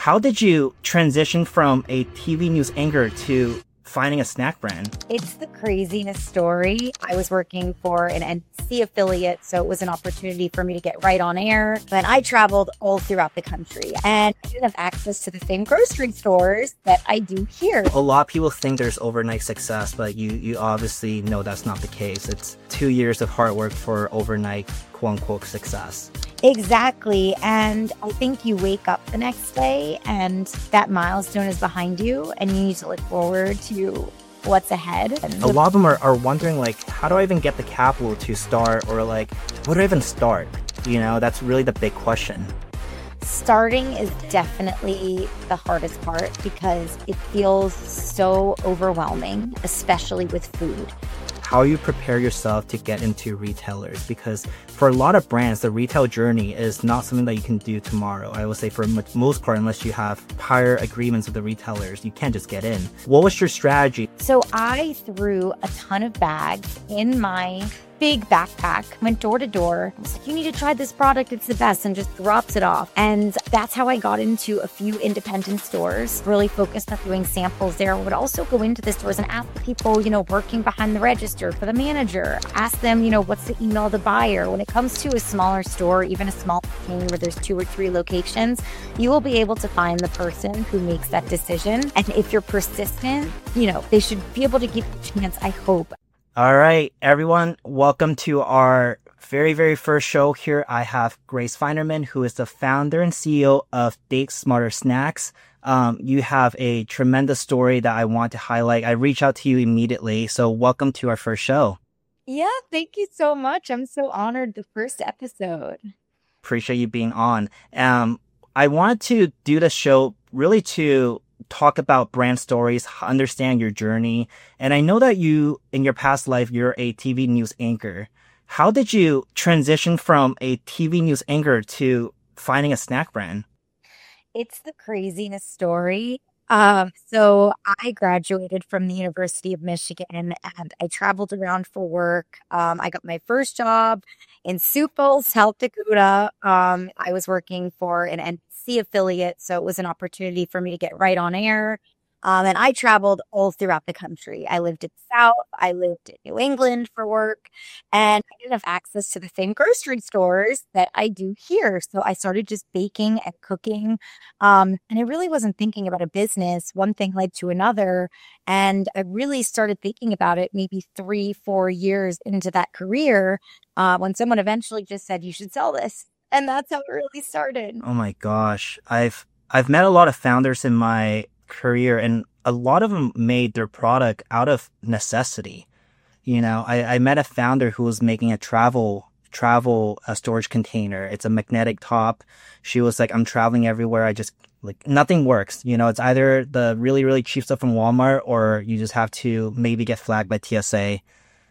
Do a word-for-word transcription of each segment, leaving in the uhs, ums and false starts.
How did you transition from a T V news anchor to finding a snack brand? It's the craziest story. I was working for an N B C affiliate, so it was an opportunity for me to get right on air. But I traveled all throughout the country, and I didn't have access to the same grocery stores that I do here. A lot of people think there's overnight success, but you, you obviously know that's not the case. It's two years of hard work for overnight quote-unquote success. Exactly. And I think you wake up the next day and that milestone is behind you and you need to look forward to what's ahead. And a lot of them are, are wondering, like, how do I even get the capital to start? Or like, where do I even start? You know, that's really the big question. Starting is definitely the hardest part because it feels so overwhelming, especially with food. How you prepare yourself to get into retailers, because for a lot of brands, the retail journey is not something that you can do tomorrow. I would say for the most part, unless you have prior agreements with the retailers, you can't just get in. What was your strategy? So I threw a ton of bags in my big backpack, went door to door. I was like, you need to try this product, it's the best, and just drops it off. And that's how I got into a few independent stores, really focused on doing samples there. I would also go into the stores and ask people, you know, working behind the register for the manager, ask them, you know, what's the email of the buyer. When it comes to a smaller store, even a small chain where there's two or three locations, you will be able to find the person who makes that decision. And if you're persistent, you know, they should be able to give you a chance, I hope. All right, everyone, welcome to our very, very first show here. I have Grace Feinerman, who is the founder and C E O of Date Smarter Snacks. Um, you have a tremendous story that I want to highlight. I reached out to you immediately, so welcome to our first show. Yeah, thank you so much. I'm so honored. The first episode. Appreciate you being on. Um, I wanted to do the show really to talk about brand stories, understand your journey. And I know that you, in your past life, you're a T V news anchor. How did you transition from a T V news anchor to finding a snack brand? It's the craziest story. Um, so I graduated from the University of Michigan and I traveled around for work. Um, I got my first job in Sioux Falls, South Dakota. Um, I was working for an N B C affiliate, so it was an opportunity for me to get right on air. Um, and I traveled all throughout the country. I lived in the South. I lived in New England for work. And I didn't have access to the same grocery stores that I do here. So I started just baking and cooking. Um, and I really wasn't thinking about a business. One thing led to another. And I really started thinking about it maybe three, four years into that career uh, when someone eventually just said, you should sell this. And that's how it really started. Oh my gosh. I've I've met a lot of founders in my career, and a lot of them made their product out of necessity. You know, I, I met a founder who was making a travel travel uh, storage container. It's a magnetic top. She was like, I'm traveling everywhere. I just like nothing works. You know, it's either the really, really cheap stuff from Walmart or you just have to maybe get flagged by T S A.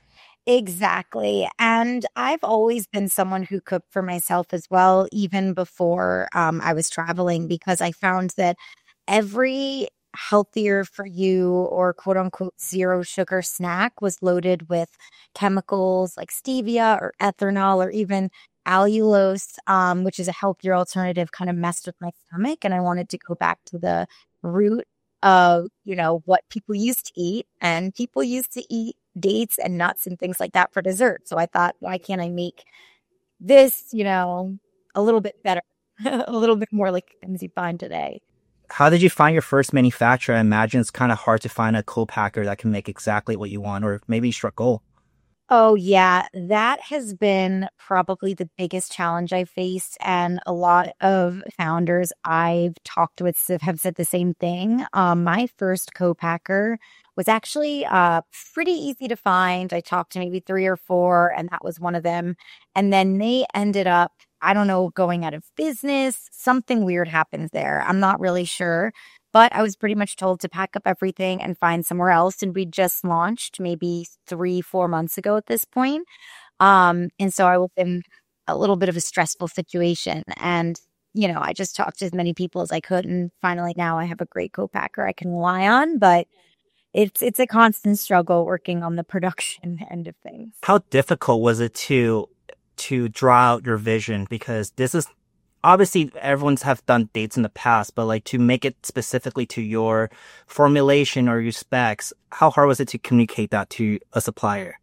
Exactly. And I've always been someone who cooked for myself as well, even before um, I was traveling, because I found that every healthier for you or quote unquote zero sugar snack was loaded with chemicals like stevia or ethanol or even allulose, um, which is a healthier alternative, kind of messed with my stomach. And I wanted to go back to the root of, you know, what people used to eat. And people used to eat dates and nuts and things like that for dessert. So I thought, why can't I make this, you know, a little bit better, a little bit more like things you find today. How did you find your first manufacturer? I imagine it's kind of hard to find a co-packer that can make exactly what you want, or maybe you struck gold. Oh, yeah. That has been probably the biggest challenge I faced. And a lot of founders I've talked with have said the same thing. Um, my first co-packer was actually uh, pretty easy to find. I talked to maybe three or four, and that was one of them. And then they ended up, I don't know, going out of business. Something weird happens there. I'm not really sure. But I was pretty much told to pack up everything and find somewhere else. And we just launched maybe three, four months ago at this point. Um, and so I was in a little bit of a stressful situation. And, you know, I just talked to as many people as I could. And finally now I have a great co-packer I can rely on. But it's it's a constant struggle working on the production end of things. How difficult was it to to draw out your vision? Because this is obviously everyone's have done dates in the past, but like to make it specifically to your formulation or your specs, how hard was it to communicate that to a supplier?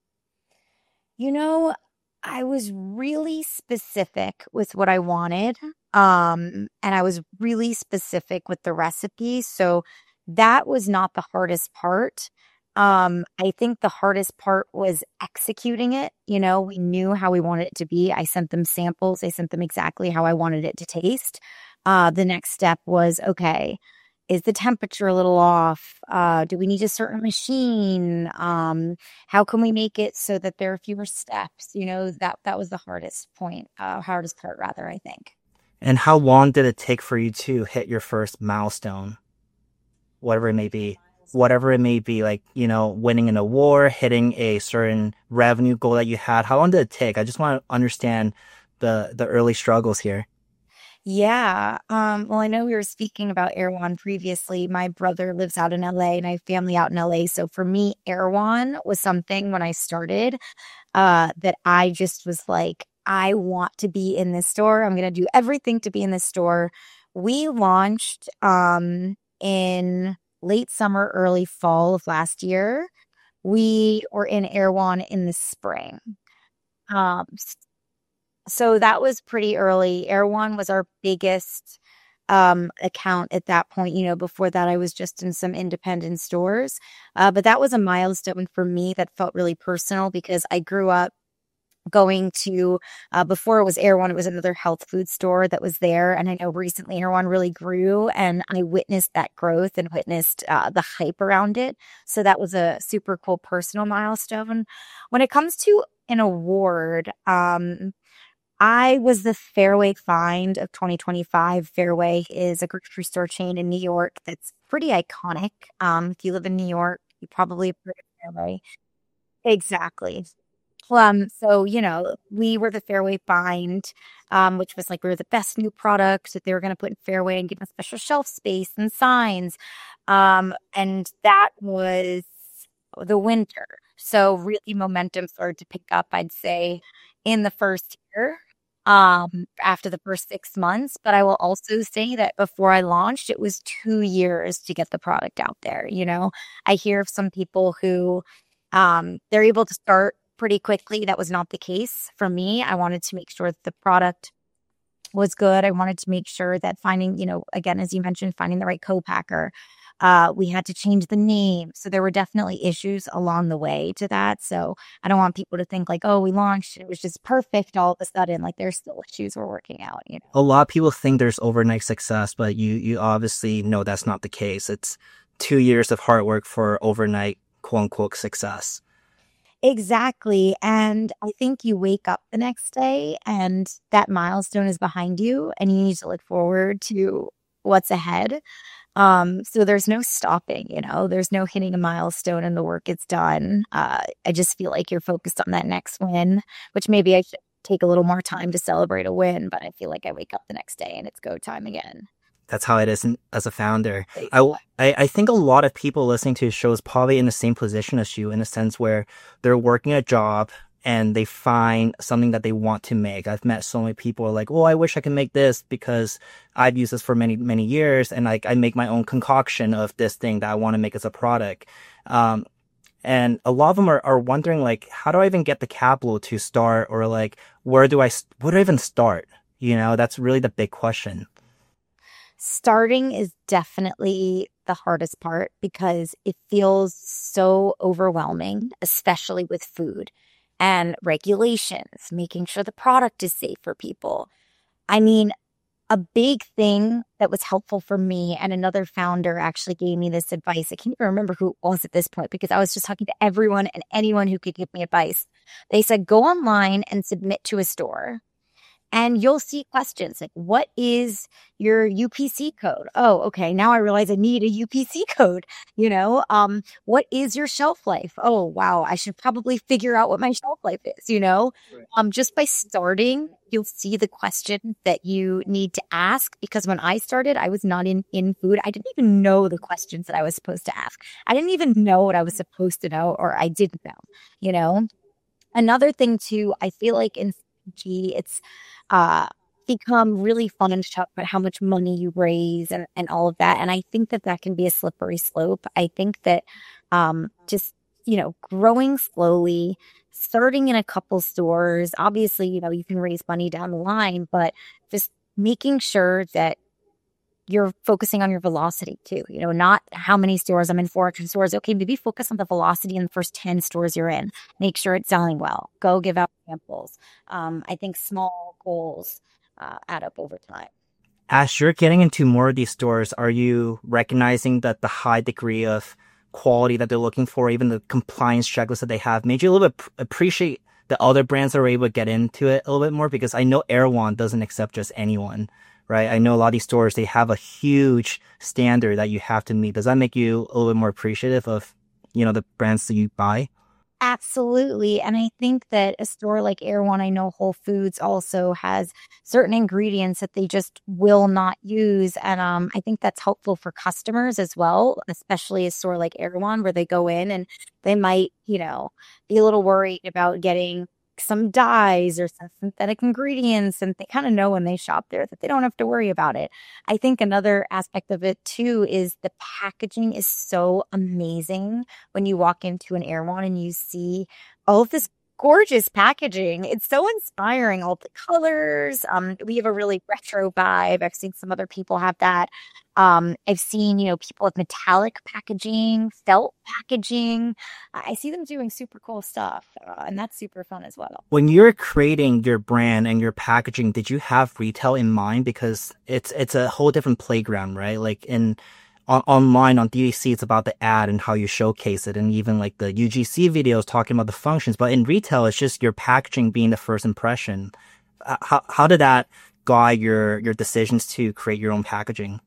You know, I was really specific with what I wanted. Um, and I was really specific with the recipe. So that was not the hardest part. Um, I think the hardest part was executing it. You know, we knew how we wanted it to be. I sent them samples. I sent them exactly how I wanted it to taste. Uh, the next step was, okay, is the temperature a little off? Uh, do we need a certain machine? Um, how can we make it so that there are fewer steps? You know, that that was the hardest point, uh, hardest part rather, I think. And how long did it take for you to hit your first milestone, whatever it may be? Whatever it may be, like, you know, winning an award, hitting a certain revenue goal that you had. How long did it take? I just want to understand the the early struggles here. Yeah. Um, well, I know we were speaking about Erewhon previously. My brother lives out in L A and I have family out in L A. So for me, Erewhon was something when I started uh, that I just was like, I want to be in this store. I'm going to do everything to be in this store. We launched um, in late summer, early fall of last year. We were in Erewhon in the spring. Um, so that was pretty early. Erewhon was our biggest um, account at that point. You know, before that, I was just in some independent stores. Uh, but that was a milestone for me that felt really personal because I grew up going to, uh, before it was Erewhon, it was another health food store that was there. And I know recently Erewhon really grew and I witnessed that growth and witnessed uh, the hype around it. So that was a super cool personal milestone. When it comes to an award, um, I was the Fairway Find of twenty twenty-five. Fairway is a grocery store chain in New York that's pretty iconic. Um, if you live in New York, you probably have heard of Fairway. Exactly. Um, so, you know, we were the Fairway Find, um, which was like we were the best new product that they were going to put in Fairway and give us special shelf space and signs. Um, and that was the winter. So really momentum started to pick up, I'd say, in the first year, um, after the first six months. But I will also say that before I launched, it was two years to get the product out there. You know, I hear of some people who um, they're able to start pretty quickly. That was not the case for me. I wanted to make sure that the product was good. I wanted to make sure that finding, you know, again, as you mentioned, finding the right co-packer. Uh, we had to change the name. So there were definitely issues along the way to that. So I don't want people to think like, oh, we launched, it was just perfect all of a sudden. Like there's still issues we're working out, you know. A lot of people think there's overnight success, but you you obviously know that's not the case. It's two years of hard work for overnight quote unquote success. Exactly. And I think you wake up the next day and that milestone is behind you and you need to look forward to what's ahead. Um, so there's no stopping, you know, there's no hitting a milestone and the work is done. Uh, I just feel like you're focused on that next win, which maybe I should take a little more time to celebrate a win, but I feel like I wake up the next day and it's go time again. That's how it is in, as a founder. I, I, I think a lot of people listening to the show is probably in the same position as you in a sense where they're working a job and they find something that they want to make. I've met so many people who are like, oh, I wish I could make this because I've used this for many, many years. And like, I make my own concoction of this thing that I want to make as a product. Um, and a lot of them are, are wondering like, how do I even get the capital to start? Or like, where do I, where do I even start? You know, that's really the big question. Starting is definitely the hardest part because it feels so overwhelming, especially with food and regulations, making sure the product is safe for people. I mean, a big thing that was helpful for me, and another founder actually gave me this advice. I can't even remember who it was at this point because I was just talking to everyone and anyone who could give me advice. They said, go online and submit to a store. And you'll see questions like, what is your U P C code? Oh, okay. Now I realize I need a U P C code. You know, um, what is your shelf life? Oh, wow. I should probably figure out what my shelf life is, you know, right. um, just by starting, you'll see the question that you need to ask. Because when I started, I was not in, in food. I didn't even know the questions that I was supposed to ask. I didn't even know what I was supposed to know, or I didn't know, you know. Another thing too, I feel like in G, it's uh, become really fun to talk about how much money you raise and, and all of that. And I think that that can be a slippery slope. I think that um, just, you know, growing slowly, starting in a couple stores, obviously, you know, you can raise money down the line, but just making sure that you're focusing on your velocity too, you know, not how many stores I'm in, four hundred stores. Okay, maybe focus on the velocity in the first ten stores you're in. Make sure it's selling well. Go give out samples. Um, I think small goals uh, add up over time. As you're getting into more of these stores, are you recognizing that the high degree of quality that they're looking for, even the compliance checklist that they have, made you a little bit pr- appreciate the other brands that are able to get into it a little bit more? Because I know Erewhon doesn't accept just anyone, right? I know a lot of these stores, they have a huge standard that you have to meet. Does that make you a little bit more appreciative of, you know, the brands that you buy? Absolutely. And I think that a store like Erewhon, I know Whole Foods also has certain ingredients that they just will not use. And um, I think that's helpful for customers as well, especially a store like Erewhon where they go in and they might, you know, be a little worried about getting some dyes or some synthetic ingredients, and they kind of know when they shop there that they don't have to worry about it. I think another aspect of it too is the packaging is so amazing when you walk into an Erewhon and you see all of this gorgeous packaging. It's so inspiring, all the colors. Um, we have a really retro vibe. I've seen some other people have that. Um, I've seen, you know, people with metallic packaging, felt packaging. I see them doing super cool stuff, uh, and that's super fun as well. When you're creating your brand and your packaging, did you have retail in mind? Because it's it's a whole different playground, right? Like in on, online on D T C, it's about the ad and how you showcase it, and even like the U G C videos talking about the functions. But in retail, it's just your packaging being the first impression. Uh, How how did that guide your your decisions to create your own packaging?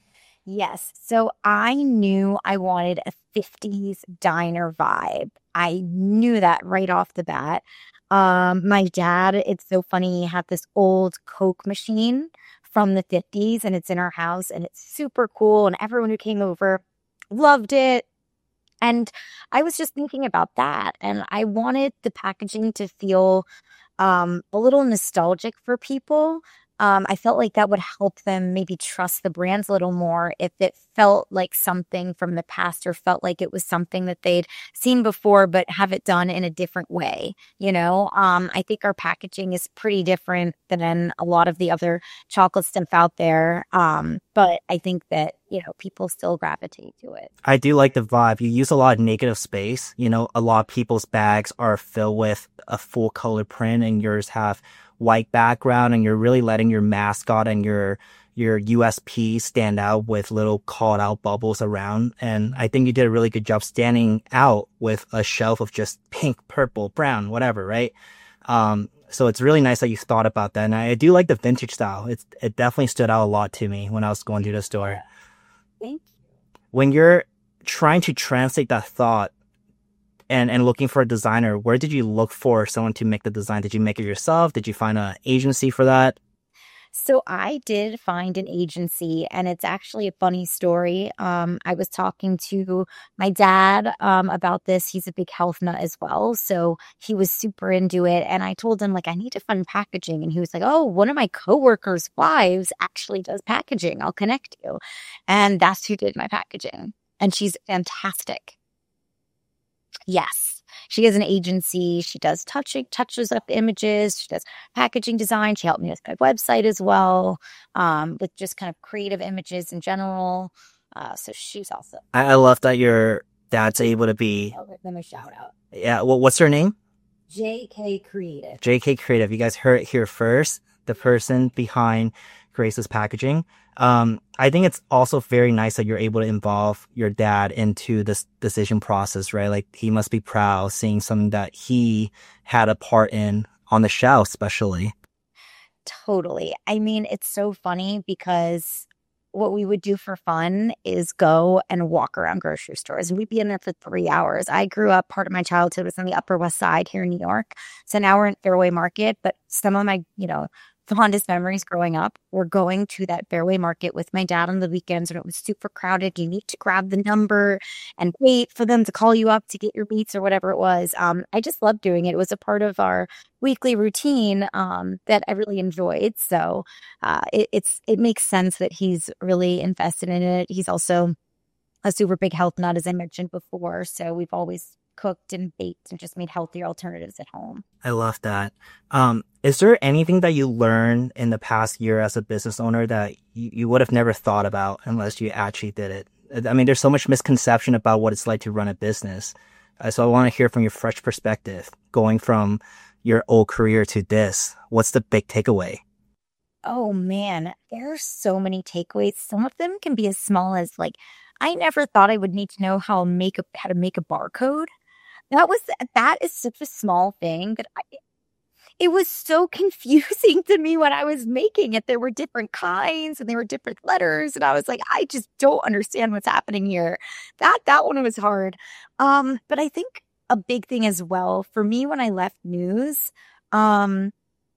Yes. So I knew I wanted a fifties diner vibe. I knew that right off the bat. Um, my dad, it's so funny, he had this old Coke machine from the fifties and it's in our house and it's super cool. And everyone who came over loved it. And I was just thinking about that. And I wanted the packaging to feel um, a little nostalgic for people. Um, I felt like that would help them maybe trust the brands a little more if it felt like something from the past or felt like it was something that they'd seen before, but have it done in a different way. You know, um, I think our packaging is pretty different than a lot of the other chocolate stuff out there. Um, but I think that, you know, people still gravitate to it. I do like the vibe. You use a lot of negative space. You know, a lot of people's bags are filled with a full color print and yours have white background, and you're really letting your mascot and your your U S P stand out with little called out bubbles around. And I think you did a really good job standing out with a shelf of just pink, purple, brown, whatever, right? Um, so it's really nice that you thought about that. And I do like the vintage style. It's, it definitely stood out a lot to me when I was going to the store. Thank When you're trying to translate that thought and, and looking for a designer, where did you look for someone to make the design? Did you make it yourself? Did you find an agency for that? So I did find an agency, and it's actually a funny story. Um, I was talking to my dad um, about this. He's a big health nut as well, so he was super into it. And I told him like I need to fund packaging, and he was like, "Oh, one of my coworkers' wives actually does packaging. I'll connect you." And that's who did my packaging, and she's fantastic. Yes. She has an agency. She does touching, touches up images. She does packaging design. She helped me with my website as well, um, with just kind of creative images in general. Uh, so she's awesome. I, I love that your dad's able to be, I'll give them a shout out. yeah, well, what's her name? J K Creative. J K Creative. You guys heard it here first. The person behind Grace's packaging. Um, I think it's also very nice that you're able to involve your dad into this decision process, right? Like he must be proud seeing something that he had a part in on the shelf, especially. Totally. I mean, it's so funny because what we would do for fun is go and walk around grocery stores, and we'd be in there for three hours. I grew up, part of my childhood was on the Upper West Side here in New York. So now we're in Fairway Market, but some of my, you know, fondest memories growing up were going to that Fairway Market with my dad on the weekends when it was super crowded. You need to grab the number and wait for them to call you up to get your meats or whatever it was. Um, I just loved doing it. It was a part of our weekly routine um, that I really enjoyed. So uh, it, it's it makes sense that he's really invested in it. He's also a super big health nut, as I mentioned before. So we've always cooked and baked and just made healthier alternatives at home. I love that. Um, is there anything that you learned in the past year as a business owner that you, you would have never thought about unless you actually did it? I mean, there's so much misconception about what it's like to run a business. Uh, so I want to hear from your fresh perspective, going from your old career to this. What's the big takeaway? Oh man, there are so many takeaways. Some of them can be as small as like, I never thought I would need to know how make a how to make a barcode. That was that is such a small thing, but I, it was so confusing to me when I was making it. There were different kinds and there were different letters, and I was like, I just don't understand what's happening here. That that one was hard. Um, but I think a big thing as well for me when I left news, um,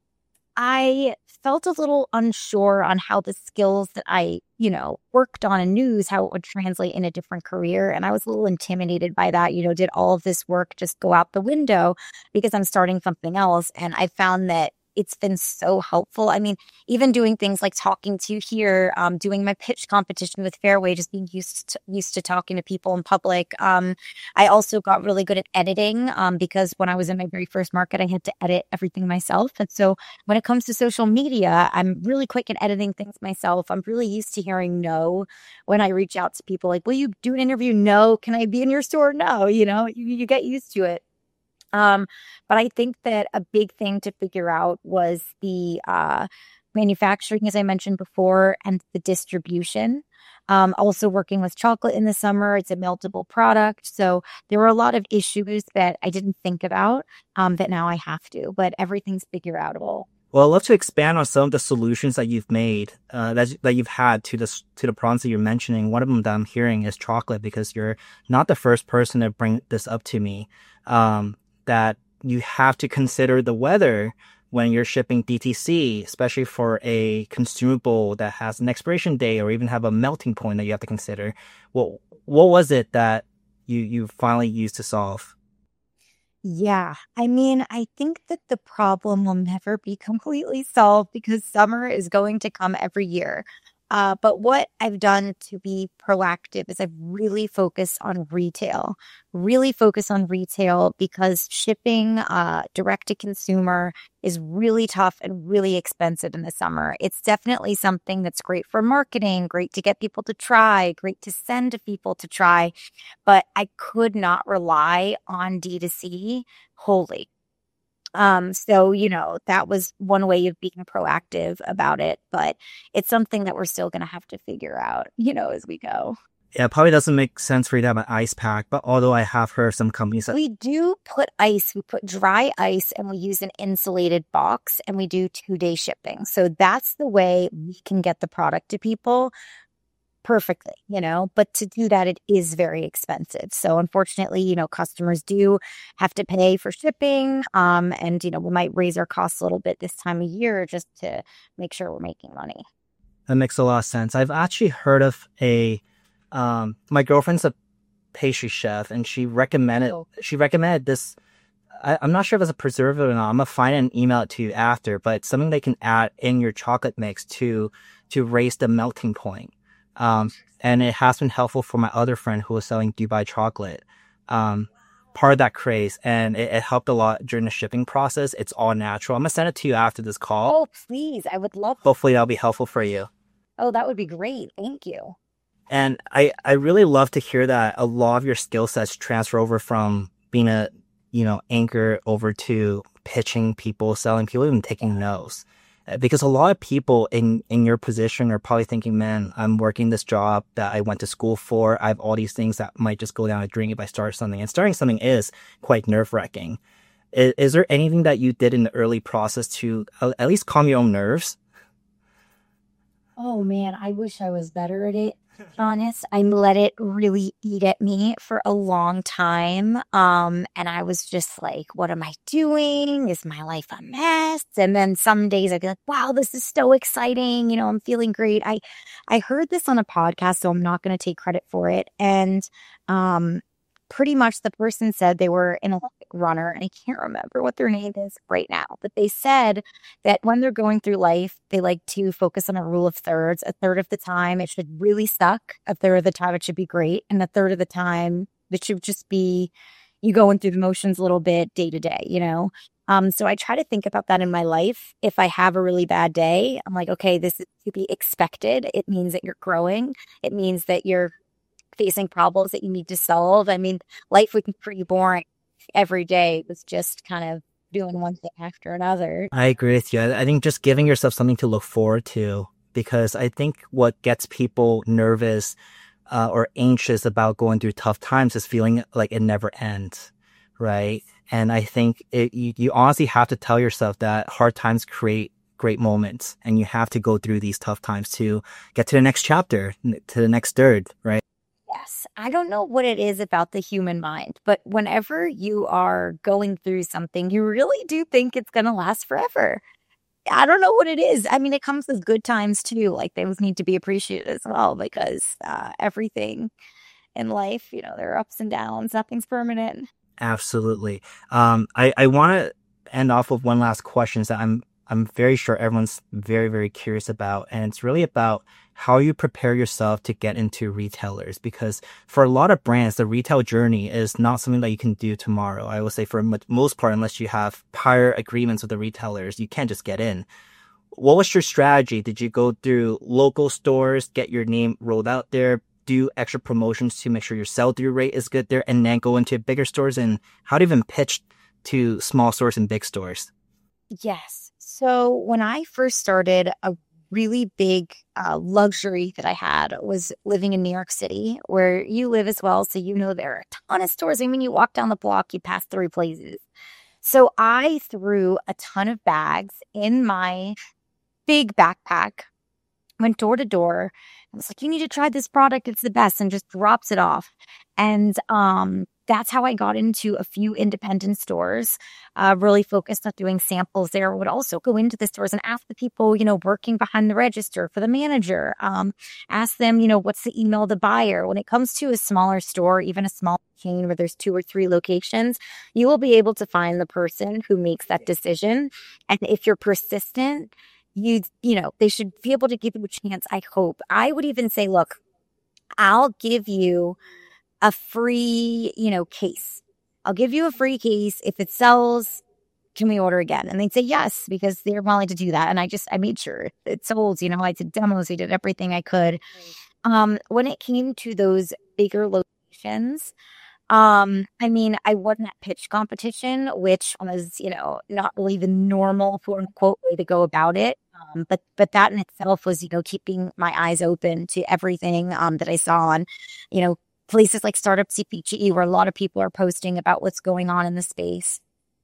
I felt a little unsure on how the skills that I, you know, worked on in news, how it would translate in a different career. And I was a little intimidated by that. You know, did all of this work just go out the window because I'm starting something else? And I found that it's been so helpful. I mean, even doing things like talking to you here, um, doing my pitch competition with Fairway, just being used to, used to talking to people in public. Um, I also got really good at editing um, because when I was in my very first market, I had to edit everything myself. And so when it comes to social media, I'm really quick at editing things myself. I'm really used to hearing no when I reach out to people like, will you do an interview? No. Can I be in your store? No. You know, you, you get used to it. Um, but I think that a big thing to figure out was the uh, manufacturing, as I mentioned before, and the distribution. Um, also working with chocolate in the summer, it's a meltable product. So there were a lot of issues that I didn't think about um, that now I have to, but everything's figure outable. Well, I'd love to expand on some of the solutions that you've made, uh, that that you've had to this to the problems that you're mentioning. One of them that I'm hearing is chocolate, because you're not the first person to bring this up to me. Um, that you have to consider the weather when you're shipping D T C, especially for a consumable that has an expiration date or even have a melting point that you have to consider. What what was it that you you finally used to solve? Yeah, I mean, I think that the problem will never be completely solved because summer is going to come every year. Uh, but what I've done to be proactive is I've really focused on retail, really focus on retail because shipping uh, direct to consumer is really tough and really expensive in the summer. It's definitely something that's great for marketing, great to get people to try, great to send to people to try. But I could not rely on D two C wholly. Um, so, you know, that was one way of being proactive about it, but it's something that we're still going to have to figure out, you know, as we go. Yeah, it probably doesn't make sense for you to have an ice pack, but although I have heard of some companies that We do put ice, we put dry ice and we use an insulated box and we do two day shipping. So that's the way we can get the product to people perfectly, you know, but to do that, it is very expensive. So unfortunately, you know, customers do have to pay for shipping. Um, and, you know, we might raise our costs a little bit this time of year just to make sure we're making money. that makes a lot of sense. I've actually heard of a, um, my girlfriend's a pastry chef and she recommended, Oh. she recommended this. I, I'm not sure if it's a preservative or not. I'm gonna find it and email it to you after, but it's something they can add in your chocolate mix to, to raise the melting point. Um, and it has been helpful for my other friend who was selling Dubai chocolate. Um, part of that craze, and it, it helped a lot during the shipping process. It's all natural. I'm gonna send it to you after this call. Oh, please. I would love. Hopefully that'll be helpful for you. Oh, that would be great. Thank you. And I, I really love to hear that a lot of your skill sets transfer over from being a, you know, anchor over to pitching people, selling people, even taking no's. Uh, Because a lot of people in, in your position are probably thinking, man, I'm working this job that I went to school for. I have all these things that might just go down a drain if I start something. And starting something is quite nerve wracking. Is, is there anything that you did in the early process to uh, at least calm your own nerves? Oh man, I wish I was better at it. To be honest, I let it really eat at me for a long time. Um, and I was just like, what am I doing? Is my life a mess? And then some days I'd be like, wow, this is so exciting. You know, I'm feeling great. I I heard this on a podcast, so I'm not going to take credit for it. And um pretty much the person said they were an Olympic runner, and I can't remember what their name is right now, but they said that when they're going through life, they like to focus on a rule of thirds. A third of the time, it should really suck. A third of the time, it should be great. And a third of the time, it should just be you going through the motions a little bit day to day, you know? Um, so I try to think about that in my life. If I have a really bad day, I'm like, okay, this is to be expected. It means that you're growing. It means that you're facing problems that you need to solve. I mean, life would be pretty boring every day was just kind of doing one thing after another. I agree with you. I I think just giving yourself something to look forward to, because I think what gets people nervous uh, or anxious about going through tough times is feeling like it never ends, right? And I think it, you, you honestly have to tell yourself that hard times create great moments, and you have to go through these tough times to get to the next chapter, n- to the next third, right? Yes, I don't know what it is about the human mind, but whenever you are going through something, you really do think it's going to last forever. I don't know what it is. I mean, it comes with good times too. Like those need to be appreciated as well because uh, everything in life, you know, there are ups and downs. Nothing's permanent. Absolutely. Um, I, I want to end off with one last question that I'm I'm very sure everyone's very, very curious about. And it's really about how you prepare yourself to get into retailers. Because for a lot of brands, the retail journey is not something that you can do tomorrow. I would say for the most part, unless you have prior agreements with the retailers, you can't just get in. What was your strategy? Did you go through local stores, get your name rolled out there, do extra promotions to make sure your sell-through rate is good there, and then go into bigger stores? And how do you even pitch to small stores and big stores? Yes. So when I first started, a really big uh, luxury that I had was living in New York City, where you live as well. So you know there are a ton of stores. I mean, you walk down the block, you pass three places. So I threw a ton of bags in my big backpack, went door to door. I was like, you need to try this product. It's the best, and just drops it off. And um, that's how I got into a few independent stores, uh, really focused on doing samples there. Would also go into the stores and ask the people, you know, working behind the register for the manager, um, ask them, you know, what's the email of the buyer? When it comes to a smaller store, even a small chain where there's two or three locations, you will be able to find the person who makes that decision. And if you're persistent, you you know, they should be able to give you a chance, I hope. I would even say, look, I'll give you a free, you know, case. I'll give you a free case. If it sells, can we order again? And they'd say yes, because they're willing to do that. And I just, I made sure it sold, you know, I did demos, I did everything I could. Um, when it came to those bigger locations, um, I mean, I won that pitch competition, which was, you know, not really the normal quote unquote way to go about it. Um, but but that in itself was, you know, keeping my eyes open to everything um that I saw on, you know, places like Startup C P G, where a lot of people are posting about what's going on in the space.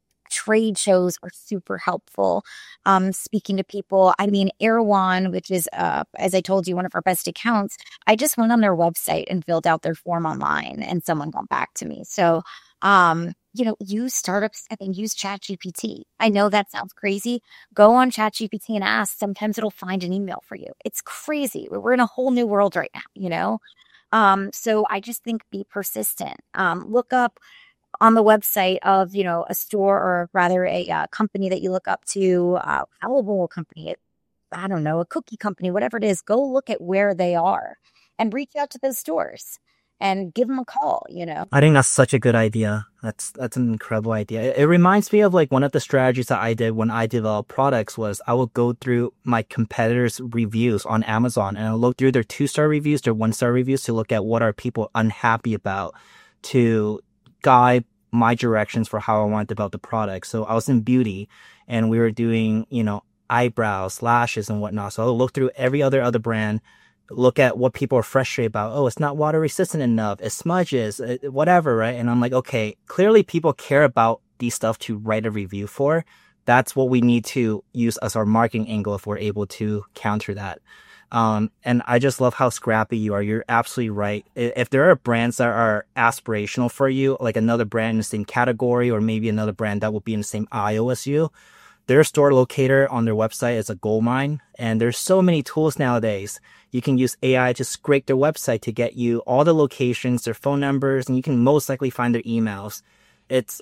Trade shows are super helpful. Um, speaking to people, I mean, Erewhon, which is, uh, as I told you, one of our best accounts, I just went on their website and filled out their form online, and someone got back to me. So, um, you know, use startups and then use ChatGPT. I know that sounds crazy. Go on ChatGPT and ask. Sometimes it'll find an email for you. It's crazy. We're in a whole new world right now, you know? Um, so I just think be persistent. Um, look up on the website of, you know, a store, or rather a uh, company that you look up to, uh, Alamo company, I don't know, a cookie company, whatever it is, go look at where they are and reach out to those stores and give them a call, you know? I think that's such a good idea. That's that's an incredible idea. It, it reminds me of like one of the strategies that I did when I developed products was I would go through my competitors' reviews on Amazon, and I'll look through their two-star reviews, their one-star reviews, to look at what are people unhappy about, to guide my directions for how I want to develop the product. So I was in beauty, and we were doing, you know, eyebrows, lashes, and whatnot. So I'll look through every other other brand, look at what people are frustrated about. Oh, it's not water resistant enough. It smudges, it, whatever, right? And I'm like, okay, clearly people care about these stuff to write a review for. That's what we need to use as our marketing angle if we're able to counter that. Um, and I just love how scrappy you are. You're absolutely right. I- If there are brands that are aspirational for you, like another brand in the same category, or maybe another brand that will be in the same aisle as you, their store locator on their website is a gold mine. And there's so many tools nowadays. You can use A I to scrape their website to get you all the locations, their phone numbers, and you can most likely find their emails. It's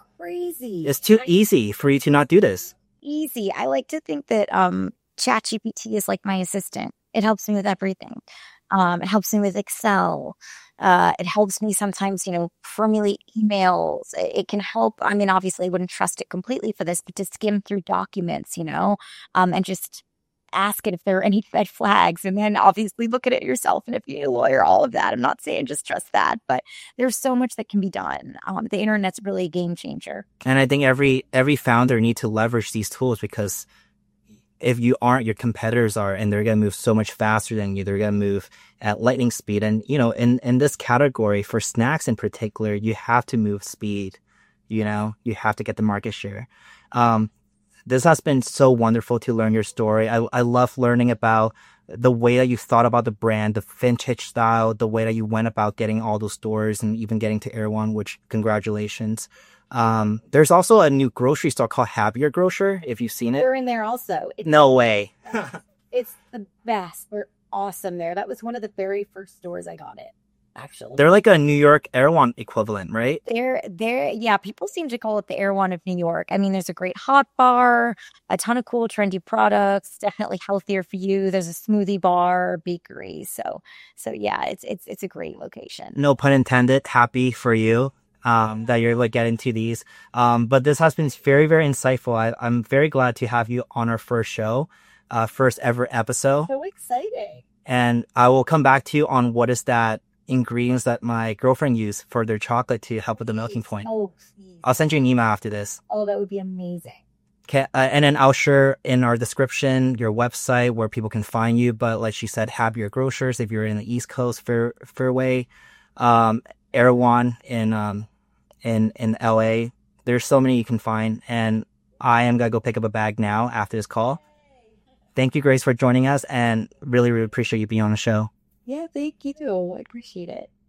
Crazy. it's too easy for you to not do this. Easy. I like to think that um, ChatGPT is like my assistant. It helps me with everything. Um, it helps me with Excel. Uh, it helps me sometimes, you know, formulate emails. It, it can help. I mean, obviously, I wouldn't trust it completely for this, but to skim through documents, you know, um, and just ask it if there are any red flags, and then obviously look at it yourself. And if you're a lawyer, all of that. I'm not saying just trust that, but there's so much that can be done. Um, the internet's really a game changer. And I think every every founder need to leverage these tools, because if you aren't, your competitors are, and they're going to move so much faster than you. They're going to move at lightning speed. And, you know, in, in this category for snacks in particular, you have to move speed. You know, you have to get the market share. Um, this has been so wonderful to learn your story. I, I love learning about the way that you thought about the brand, the vintage style, the way that you went about getting all those stores and even getting to Erewhon, which congratulations. Um, there's also a new grocery store called Happier Grocer, if you've seen it. They're in there also. It's, No way. it's the best. They're awesome there. That was one of the very first stores I got it, actually. They're like a New York Erewhon equivalent, right? They're, they're, yeah, people seem to call it the Erewhon of New York. I mean, there's a great hot bar, a ton of cool, trendy products, definitely healthier for you. There's a smoothie bar, bakery. So, so yeah, it's, it's, it's a great location. No pun intended. Happy for you. Um, that you're able to get into these. Um, but this has been very, very insightful. I, I'm very glad to have you on our first show, uh, first ever episode. So exciting. And I will come back to you on what is that ingredients that my girlfriend used for their chocolate to help with the melting point. Oh, please. I'll send you an email after this. Oh, that would be amazing. Okay, uh, and then I'll share in our description your website where people can find you. But like she said, Happier Grocers if you're in the East Coast Fair, Fairway, um, Erewhon in um in in L A. There's so many you can find, and I am gonna go pick up a bag now after this call. Thank you, Grace, for joining us, and really, really appreciate you being on the show. Yeah, thank you. I appreciate it.